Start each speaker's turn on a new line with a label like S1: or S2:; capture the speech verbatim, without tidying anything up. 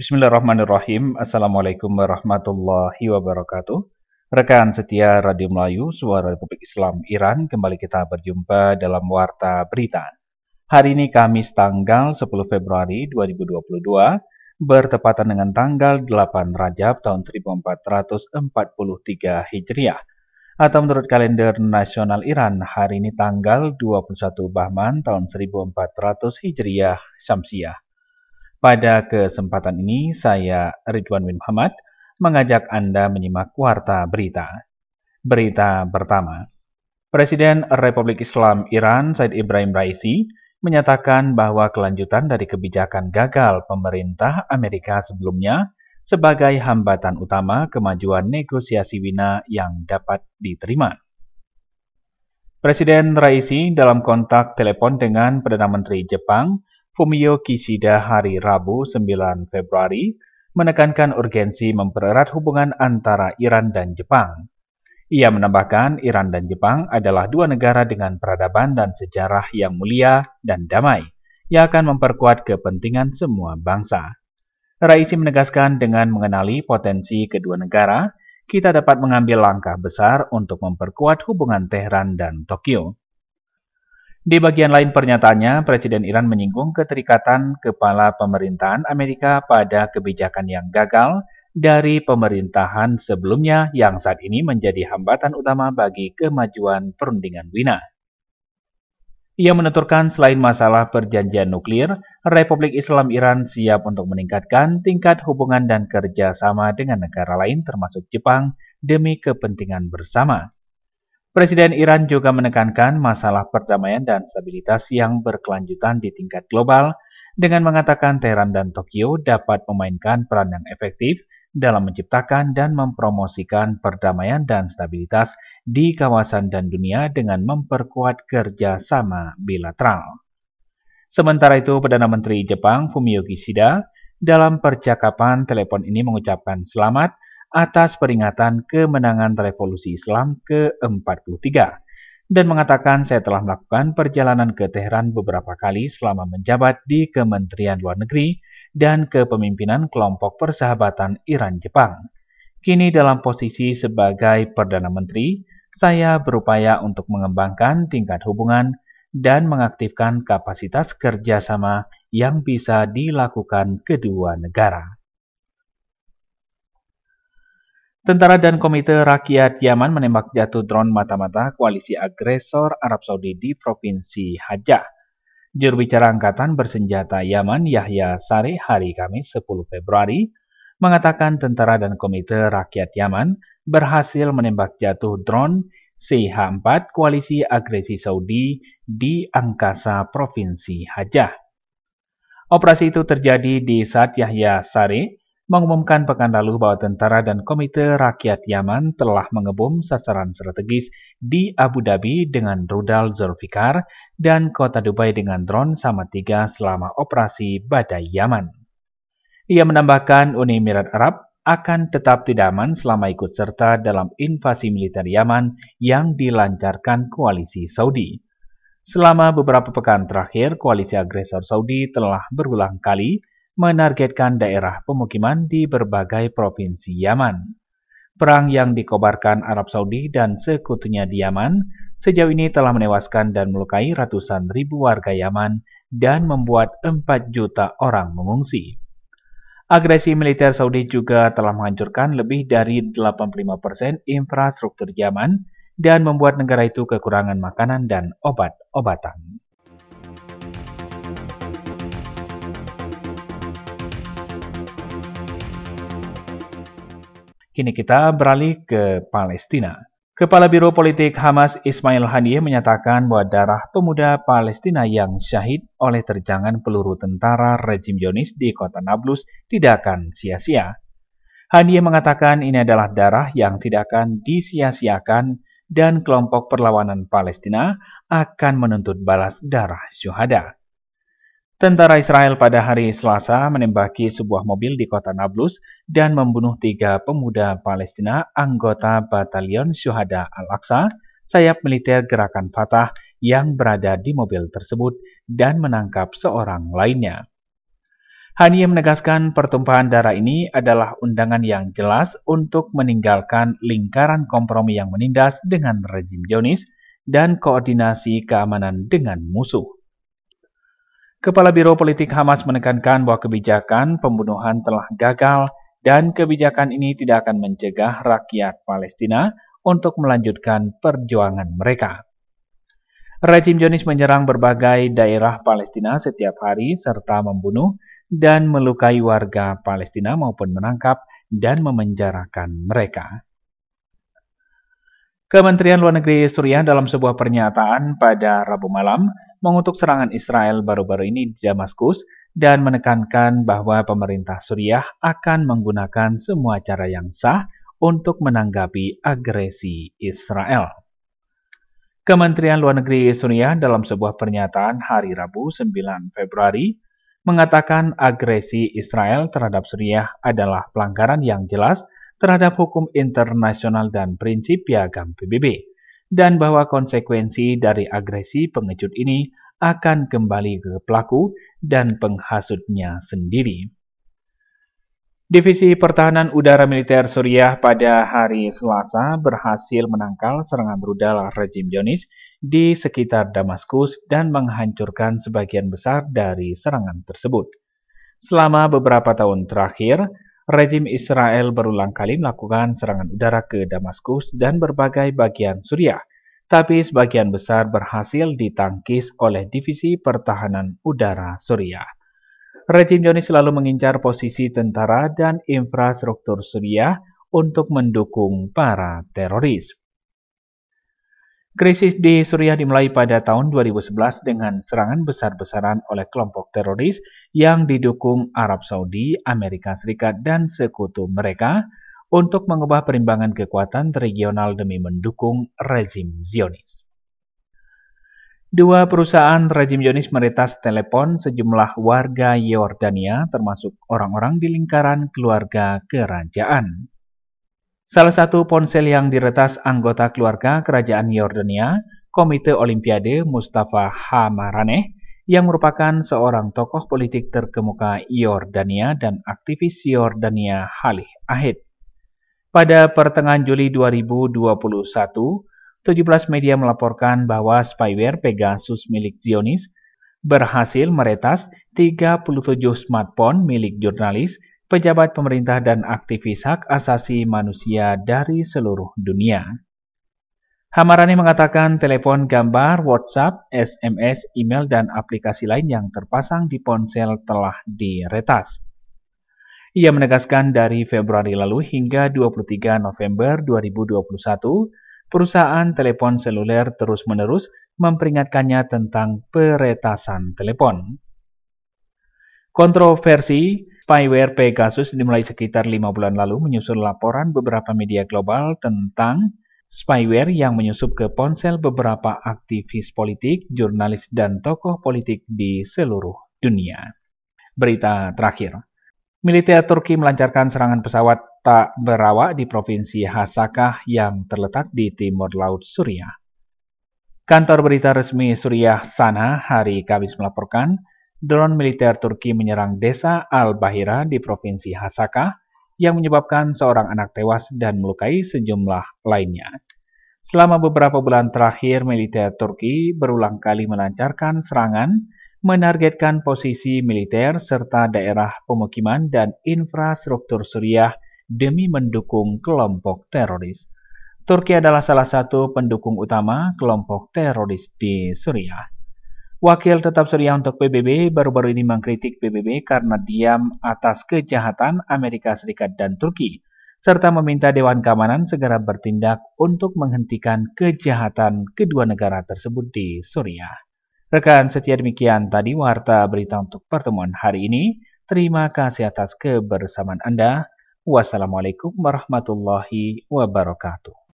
S1: Bismillahirrahmanirrahim. Assalamualaikum warahmatullahi wabarakatuh. Rekan setia Radio Melayu, Suara Republik Islam Iran, kembali kita berjumpa dalam Warta Berita. Hari ini Kamis tanggal sepuluh Februari dua ribu dua puluh dua, bertepatan dengan tanggal delapan Rajab tahun seribu empat ratus empat puluh tiga Hijriah. Atau menurut kalender nasional Iran, hari ini tanggal dua puluh satu Bahman tahun seribu empat ratus Hijriah Syamsiah. Pada kesempatan ini, saya Ridwan Bin Muhammad mengajak Anda menyimak Warta Berita. Berita pertama, Presiden Republik Islam Iran Said Ibrahim Raisi menyatakan bahwa kelanjutan dari kebijakan gagal pemerintah Amerika sebelumnya sebagai hambatan utama kemajuan negosiasi Wina yang dapat diterima. Presiden Raisi dalam kontak telepon dengan Perdana Menteri Jepang Fumio Kishida hari Rabu sembilan Februari menekankan urgensi mempererat hubungan antara Iran dan Jepang. Ia menambahkan Iran dan Jepang adalah dua negara dengan peradaban dan sejarah yang mulia dan damai, yang akan memperkuat kepentingan semua bangsa. Raisi menegaskan dengan mengenali potensi kedua negara, kita dapat mengambil langkah besar untuk memperkuat hubungan Teheran dan Tokyo. Di bagian lain pernyataannya, Presiden Iran menyinggung keterikatan kepala pemerintahan Amerika pada kebijakan yang gagal dari pemerintahan sebelumnya yang saat ini menjadi hambatan utama bagi kemajuan perundingan Wina. Ia menuturkan selain masalah perjanjian nuklir, Republik Islam Iran siap untuk meningkatkan tingkat hubungan dan kerjasama dengan negara lain termasuk Jepang demi kepentingan bersama. Presiden Iran juga menekankan masalah perdamaian dan stabilitas yang berkelanjutan di tingkat global dengan mengatakan Teheran dan Tokyo dapat memainkan peran yang efektif dalam menciptakan dan mempromosikan perdamaian dan stabilitas di kawasan dan dunia dengan memperkuat kerjasama bilateral. Sementara itu, Perdana Menteri Jepang Fumio Kishida dalam percakapan telepon ini mengucapkan selamat atas peringatan kemenangan Revolusi Islam ke empat puluh tiga dan mengatakan saya telah melakukan perjalanan ke Teheran beberapa kali selama menjabat di Kementerian Luar Negeri dan kepemimpinan kelompok persahabatan Iran-Jepang. Kini dalam posisi sebagai Perdana Menteri, saya berupaya untuk mengembangkan tingkat hubungan dan mengaktifkan kapasitas kerjasama yang bisa dilakukan kedua negara. Tentara dan Komite Rakyat Yaman menembak jatuh drone mata-mata koalisi agresor Arab Saudi di Provinsi Hajjah. Juru bicara Angkatan Bersenjata Yaman Yahya Saree hari Kamis sepuluh Februari mengatakan tentara dan Komite Rakyat Yaman berhasil menembak jatuh drone C H empat koalisi agresi Saudi di angkasa Provinsi Hajjah. Operasi itu terjadi di saat Yahya Saree mengumumkan pekan lalu bahwa tentara dan Komite Rakyat Yaman telah mengebom sasaran strategis di Abu Dhabi dengan rudal Zulfikar dan kota Dubai dengan drone Sama tiga selama operasi Badai Yaman. Ia menambahkan Uni Emirat Arab akan tetap tidak aman selama ikut serta dalam invasi militer Yaman yang dilancarkan koalisi Saudi. Selama beberapa pekan terakhir, koalisi agresor Saudi telah berulang kali menargetkan daerah pemukiman di berbagai provinsi Yaman. Perang yang dikobarkan Arab Saudi dan sekutunya di Yaman sejauh ini telah menewaskan dan melukai ratusan ribu warga Yaman dan membuat empat juta orang mengungsi. Agresi militer Saudi juga telah menghancurkan lebih dari delapan puluh lima persen infrastruktur Yaman dan membuat negara itu kekurangan makanan dan obat-obatan. Kini kita beralih ke Palestina. Kepala Biro Politik Hamas Ismail Haniyeh menyatakan bahwa darah pemuda Palestina yang syahid oleh terjangan peluru tentara rejim Zionis di kota Nablus tidak akan sia-sia. Haniyeh mengatakan ini adalah darah yang tidak akan disia-siakan dan kelompok perlawanan Palestina akan menuntut balas darah syuhada. Tentara Israel pada hari Selasa menembaki sebuah mobil di kota Nablus dan membunuh tiga pemuda Palestina anggota Batalion Syuhada Al-Aqsa, sayap militer gerakan Fatah yang berada di mobil tersebut dan menangkap seorang lainnya. Haniyeh menegaskan pertumpahan darah ini adalah undangan yang jelas untuk meninggalkan lingkaran kompromi yang menindas dengan rezim Zionis dan koordinasi keamanan dengan musuh. Kepala Biro Politik Hamas menekankan bahwa kebijakan pembunuhan telah gagal dan kebijakan ini tidak akan mencegah rakyat Palestina untuk melanjutkan perjuangan mereka. Rezim Zionis menyerang berbagai daerah Palestina setiap hari serta membunuh dan melukai warga Palestina maupun menangkap dan memenjarakan mereka. Kementerian Luar Negeri Suriah dalam sebuah pernyataan pada Rabu malam mengutuk serangan Israel baru-baru ini di Damaskus dan menekankan bahwa pemerintah Suriah akan menggunakan semua cara yang sah untuk menanggapi agresi Israel. Kementerian Luar Negeri Suriah dalam sebuah pernyataan hari Rabu sembilan Februari mengatakan agresi Israel terhadap Suriah adalah pelanggaran yang jelas terhadap hukum internasional dan prinsip piagam P B B, dan bahwa konsekuensi dari agresi pengecut ini akan kembali ke pelaku dan penghasutnya sendiri. Divisi Pertahanan Udara Militer Suriah pada hari Selasa berhasil menangkal serangan rudal rezim Zionis di sekitar Damaskus dan menghancurkan sebagian besar dari serangan tersebut. Selama beberapa tahun terakhir, rezim Israel berulang kali melakukan serangan udara ke Damaskus dan berbagai bagian Suriah, tapi sebagian besar berhasil ditangkis oleh Divisi Pertahanan Udara Suriah. Rezim Zionis selalu mengincar posisi tentara dan infrastruktur Suriah untuk mendukung para teroris. Krisis di Suriah dimulai pada tahun dua ribu sebelas dengan serangan besar-besaran oleh kelompok teroris yang didukung Arab Saudi, Amerika Serikat, dan sekutu mereka untuk mengubah perimbangan kekuatan regional demi mendukung rezim Zionis. Dua perusahaan rezim Zionis meretas telepon sejumlah warga Yordania, termasuk orang-orang di lingkaran keluarga kerajaan. Salah satu ponsel yang diretas anggota keluarga kerajaan Yordania, Komite Olimpiade Mustafa Hamaraneh, yang merupakan seorang tokoh politik terkemuka Yordania dan aktivis Yordania Halih Ahid. Pada pertengahan Juli dua ribu dua puluh satu, tujuh belas media melaporkan bahwa spyware Pegasus milik Zionis berhasil meretas tiga puluh tujuh smartphone milik jurnalis, pejabat pemerintah, dan aktivis hak asasi manusia dari seluruh dunia. Hamarani mengatakan telepon, gambar, WhatsApp, S M S, email, dan aplikasi lain yang terpasang di ponsel telah diretas. Ia menegaskan dari Februari lalu hingga dua puluh tiga November dua ribu dua puluh satu, perusahaan telepon seluler terus-menerus memperingatkannya tentang peretasan telepon. Kontroversi spyware Pegasus dimulai sekitar lima bulan lalu menyusul laporan beberapa media global tentang spyware yang menyusup ke ponsel beberapa aktivis politik, jurnalis, dan tokoh politik di seluruh dunia. Berita terakhir. Militer Turki melancarkan serangan pesawat tak berawak di Provinsi Hasakah yang terletak di timur laut Suriah. Kantor berita resmi Suriah Sana hari Kamis melaporkan drone militer Turki menyerang desa Al-Bahira di Provinsi Hasakah yang menyebabkan seorang anak tewas dan melukai sejumlah lainnya. Selama beberapa bulan terakhir, militer Turki berulang kali melancarkan serangan, menargetkan posisi militer serta daerah pemukiman dan infrastruktur Suriah demi mendukung kelompok teroris. Turki adalah salah satu pendukung utama kelompok teroris di Suriah. Wakil Tetap Suriah untuk P B B baru-baru ini mengkritik P B B karena diam atas kejahatan Amerika Serikat dan Turki, serta meminta Dewan Keamanan segera bertindak untuk menghentikan kejahatan kedua negara tersebut di Suriah. Rekan setia, demikian tadi warta berita untuk pertemuan hari ini. Terima kasih atas kebersamaan Anda. Wassalamualaikum warahmatullahi wabarakatuh.